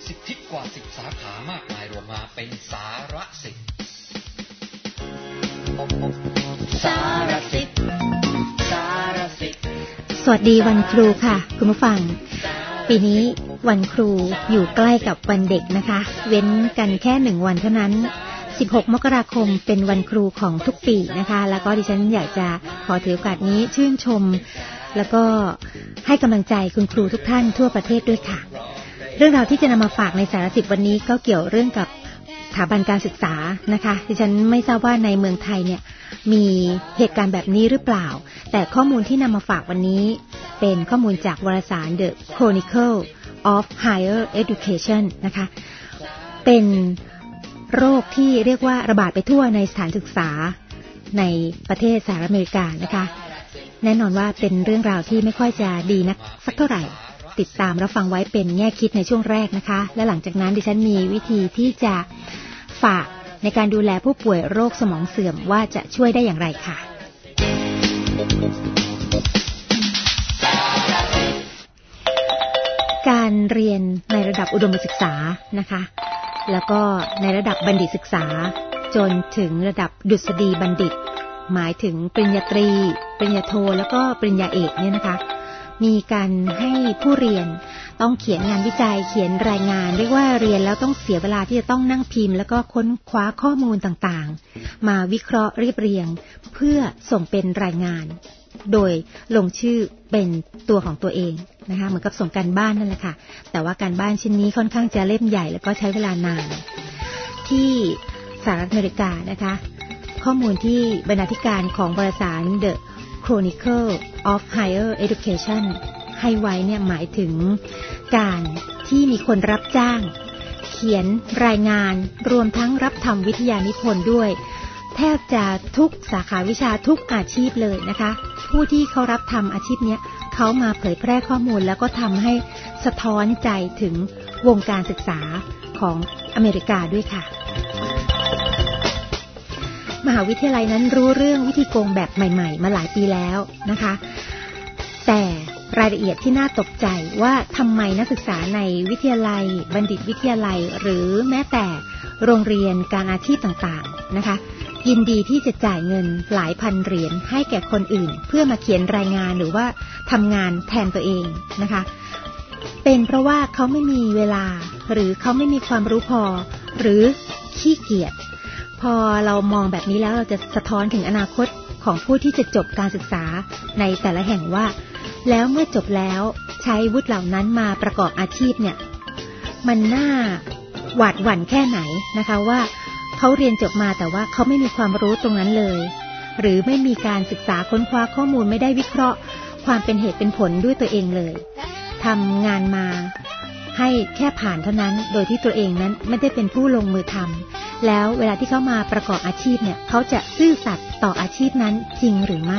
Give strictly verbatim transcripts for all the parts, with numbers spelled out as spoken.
สิทธิกว่าสิบสาขามากมายรวมมาเป็นสารสิทธิ์สารสิทธิ์สารสิทธิ์สวัสดีวันครูค่ะคุณผู้ฟังปีนี้วันครูอยู่ใกล้กับวันเด็กนะคะเว้นกันแค่หนึ่งวันเท่านั้นสิบหกมกราคมเป็นวันครูของทุกปีนะคะแล้วก็ดิฉันอยากจะขอถือโอกาสนี้ชื่นชมแล้วก็ให้กำลังใจคุณครูทุกท่านทั่วประเทศด้วยค่ะเรื่องราวที่จะนำมาฝากในสารสิทธิ์วันนี้ก็เกี่ยวเรื่องกับสถาบันการศึกษานะคะดิฉันไม่ทราบว่าในเมืองไทยเนี่ยมีเหตุการณ์แบบนี้หรือเปล่าแต่ข้อมูลที่นำมาฝากวันนี้เป็นข้อมูลจากวารสาร The Chronicle of Higher Education นะคะเป็นโรคที่เรียกว่าระบาดไปทั่วในสถานศึกษาในประเทศสหรัฐอเมริกานะคะแน่นอนว่าเป็นเรื่องราวที่ไม่ค่อยจะดีนักสักเท่าไหร่ติดตามรับฟังไว้เป็นแง่คิดในช่วงแรกนะคะและหลังจากนั้นดิฉันมีวิธีที่จะฝากในการดูแลผู้ป่วยโรคสมองเสื่อมว่าจะช่วยได้อย่างไรค่ะการเรียนในระดับอุดมศึกษานะคะแล้วก็ในระดับบัณฑิตศึกษาจนถึงระดับดุษฎีบัณฑิตหมายถึงปริญญาตรีปริญญาโทแล้วก็ปริญญาเอกเนี่ยนะคะมีการให้ผู้เรียนต้องเขียนงานวิจัยเขียนรายงานเรียกว่าเรียนแล้วต้องเสียเวลาที่จะต้องนั่งพิมพ์แล้วก็ค้นคว้าข้อมูลต่างๆมาวิเคราะห์เรียบเรียงเพื่อส่งเป็นรายงานโดยลงชื่อเป็นตัวของตัวเองนะคะเหมือนกับส่งการบ้านนั่นแหละค่ะแต่ว่าการบ้านชิ้นนี้ค่อนข้างจะเล่มใหญ่แล้วก็ใช้เวลานานที่สหรัฐอเมริกานะคะข้อมูลที่บรรณาธิการของวารสาร The Chronicle of Higher Education ให้ไว้เนี่ยหมายถึงการที่มีคนรับจ้างเขียนรายงานรวมทั้งรับทำวิทยานิพนธ์ด้วยแทบจะทุกสาขาวิชาทุกอาชีพเลยนะคะผู้ที่เขารับทำอาชีพนี้เขามาเผยแพร่ข้อมูลแล้วก็ทำให้สะท้อนใจถึงวงการศึกษาของอเมริกาด้วยค่ะมหาวิทยาลัยนั้นรู้เรื่องวิธีโกงแบบใหม่ๆมาหลายปีแล้วนะคะแต่รายละเอียดที่น่าตกใจว่าทำไมนักศึกษาในวิทยาลัยบัณฑิตวิทยาลัยหรือแม้แต่โรงเรียนการอาชีพต่างๆนะคะยินดีที่จะจ่ายเงินหลายพันเหรียญให้แก่คนอื่นเพื่อมาเขียนรายงานหรือว่าทำงานแทนตัวเองนะคะเป็นเพราะว่าเขาไม่มีเวลาหรือเขาไม่มีความรู้พอหรือขี้เกียจพอเรามองแบบนี้แล้วเราจะสะท้อนถึงอนาคตของผู้ที่จะจบการศึกษาในแต่ละแห่งว่าแล้วเมื่อจบแล้วใช้วุฒิเหล่านั้นมาประกอบอาชีพเนี่ยมันน่าหวาดหวั่นแค่ไหนนะคะว่าเขาเรียนจบมาแต่ว่าเขาไม่มีความรู้ตรงนั้นเลยหรือไม่มีการศึกษาค้นคว้าข้อมูลไม่ได้วิเคราะห์ความเป็นเหตุเป็นผลด้วยตัวเองเลยทำงานมาให้แค่ผ่านเท่านั้นโดยที่ตัวเองนั้นไม่ได้เป็นผู้ลงมือทำแล้วเวลาที่เขามาประกอบอาชีพเนี่ยเขาจะซื่อสัตย์ต่ออาชีพนั้นจริงหรือไม่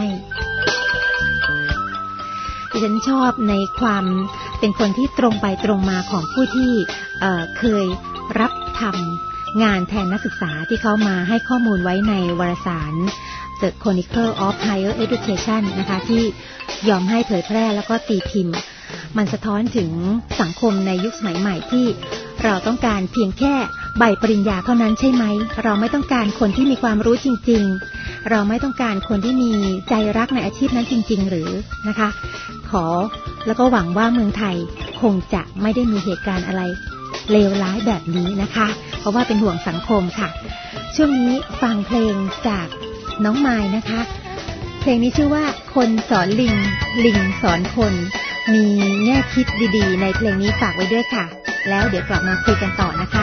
ดิฉันชอบในความเป็นคนที่ตรงไปตรงมาของผู้ที่เอ่อเคยรับทำงานแทนนักศึกษาที่เขามาให้ข้อมูลไว้ในวารสาร The Chronicle of Higher Education นะคะที่ยอมให้เผยแพร่แล้วก็ตีพิมพ์มันสะท้อนถึงสังคมในยุคสมัยใหม่ที่เราต้องการเพียงแค่ใบปริญญาเท่านั้นใช่ไหมเราไม่ต้องการคนที่มีความรู้จริงๆเราไม่ต้องการคนที่มีใจรักในอาชีพนั้นจริงๆหรือนะคะขอแล้วก็หวังว่าเมืองไทยคงจะไม่ได้มีเหตุการณ์อะไรเลวร้ายแบบนี้นะคะเพราะว่าเป็นห่วงสังคมค่ะช่วงนี้ฟังเพลงจากน้องไมล์นะคะเพลงนี้ชื่อว่าคนสอนลิงลิงสอนคนมีแง่คิดดีๆในเพลงนี้ฝากไว้ด้วยค่ะแล้วเดี๋ยวกลับมาคุยกันต่อนะคะ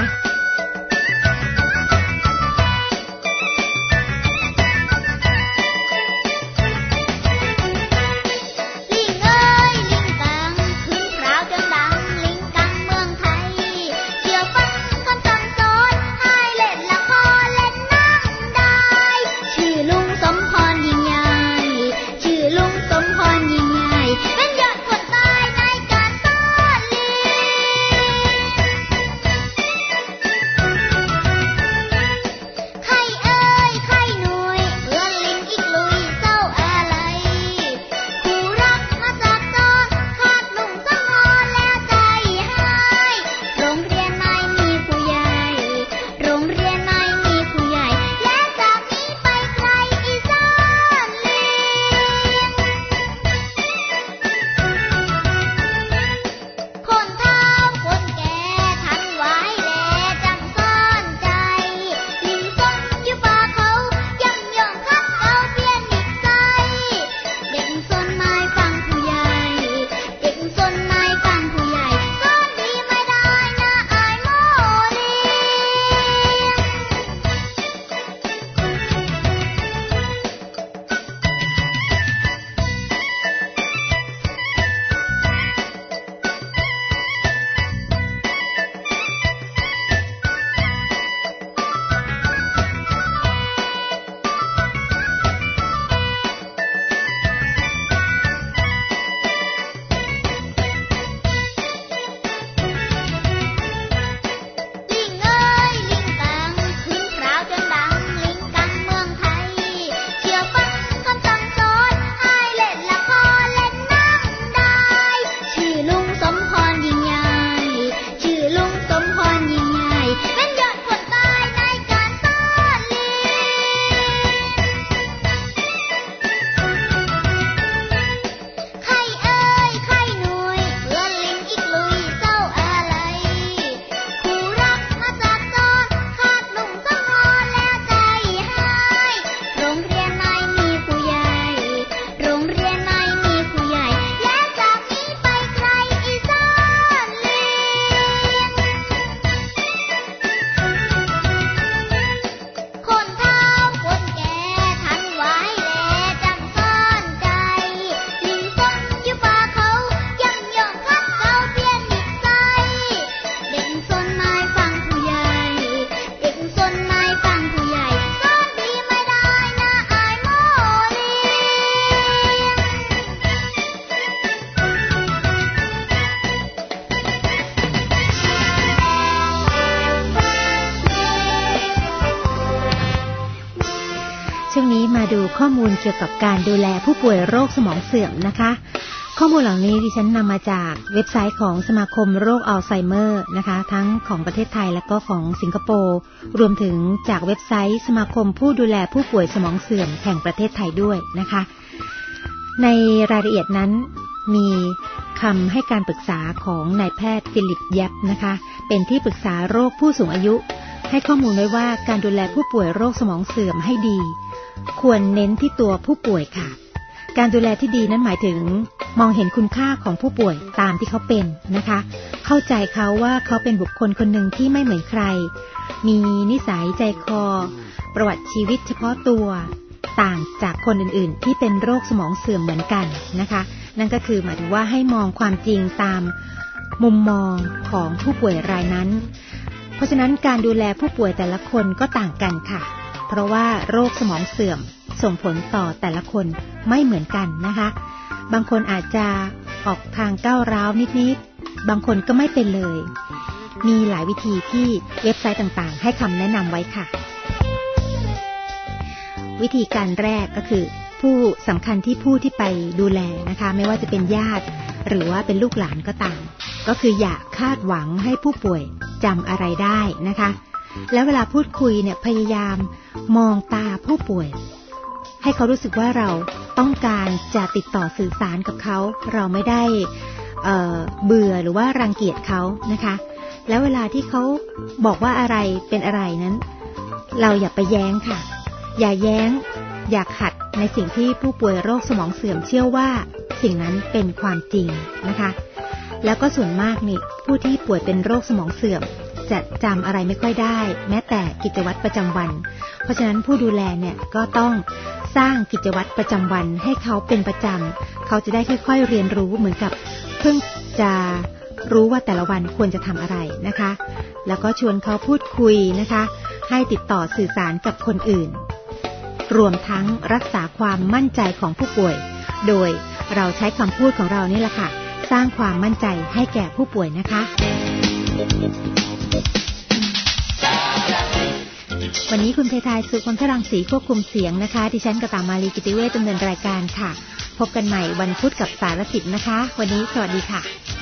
ข้อมูลเกี่ยวกับการดูแลผู้ป่วยโรคสมองเสื่อมนะคะข้อมูลเหล่านี้ดิฉันนำมาจากเว็บไซต์ของสมาคมโรคอัลไซเมอร์นะคะทั้งของประเทศไทยและก็ของสิงคโปร์รวมถึงจากเว็บไซต์สมาคมผู้ดูแลผู้ป่วยสมองเสื่อมแห่งประเทศไทยด้วยนะคะในรายละเอียดนั้นมีคำให้การปรึกษาของนายแพทย์ฟิลิปแยปนะคะเป็นที่ปรึกษาโรคผู้สูงอายุให้ข้อมูลไว้ว่าการดูแลผู้ป่วยโรคสมองเสื่อมให้ดีควรเน้นที่ตัวผู้ป่วยค่ะการดูแลที่ดีนั้นหมายถึงมองเห็นคุณค่าของผู้ป่วยตามที่เขาเป็นนะคะเข้าใจเขาว่าเขาเป็นบุคคลคนหนึ่งที่ไม่เหมือนใครมีนิสัยใจคอประวัติชีวิตเฉพาะตัวต่างจากคนอื่นๆที่เป็นโรคสมองเสื่อมเหมือนกันนะคะนั่นก็คือหมายถึงว่าให้มองความจริงตามมุมมองของผู้ป่วยรายนั้นเพราะฉะนั้นการดูแลผู้ป่วยแต่ละคนก็ต่างกันค่ะเพราะว่าโรคสมองเสื่อมส่งผลต่อแต่ละคนไม่เหมือนกันนะคะบางคนอาจจะออกทางก้าวร้าวนิดๆบางคนก็ไม่เป็นเลยมีหลายวิธีที่เว็บไซต์ต่างๆให้คำแนะนำไว้ค่ะวิธีการแรกก็คือผู้สำคัญที่ผู้ที่ไปดูแลนะคะไม่ว่าจะเป็นญาติหรือว่าเป็นลูกหลานก็ตามก็คืออย่าคาดหวังให้ผู้ป่วยจำอะไรได้นะคะแล้วเวลาพูดคุยเนี่ยพยายามมองตาผู้ป่วยให้เขารู้สึกว่าเราต้องการจะติดต่อสื่อสารกับเขาเราไม่ได้เอ่อเบื่อหรือว่ารังเกียจเขานะคะแล้วเวลาที่เขาบอกว่าอะไรเป็นอะไรนั้นเราอย่าไปแย้งค่ะอย่าแย้งอย่าขัดในสิ่งที่ผู้ป่วยโรคสมองเสื่อมเชื่อว่าสิ่งนั้นเป็นความจริงนะคะแล้วก็ส่วนมากนี่ผู้ที่ป่วยเป็นโรคสมองเสื่อมจะจำอะไรไม่ค่อยได้แม้แต่กิจวัตรประจำวันเพราะฉะนั้นผู้ดูแลเนี่ยก็ต้องสร้างกิจวัตรประจำวันให้เขาเป็นประจำเขาจะได้ค่อยๆเรียนรู้เหมือนกับเพิ่งจะรู้ว่าแต่ละวันควรจะทำอะไรนะคะแล้วก็ชวนเขาพูดคุยนะคะให้ติดต่อสื่อสารกับคนอื่นรวมทั้งรักษาความมั่นใจของผู้ป่วยโดยเราใช้คำพูดของเรานี่แหละค่ะสร้างความมั่นใจให้แก่ผู้ป่วยนะคะวันนี้คุณเพทายสุคนทรังสีควบคุมเสียงนะคะดิฉันกตามาลีกิติเวชดำเนินรายการค่ะพบกันใหม่วันพุธกับสารสิทธิ์นะคะวันนี้สวัสดีค่ะ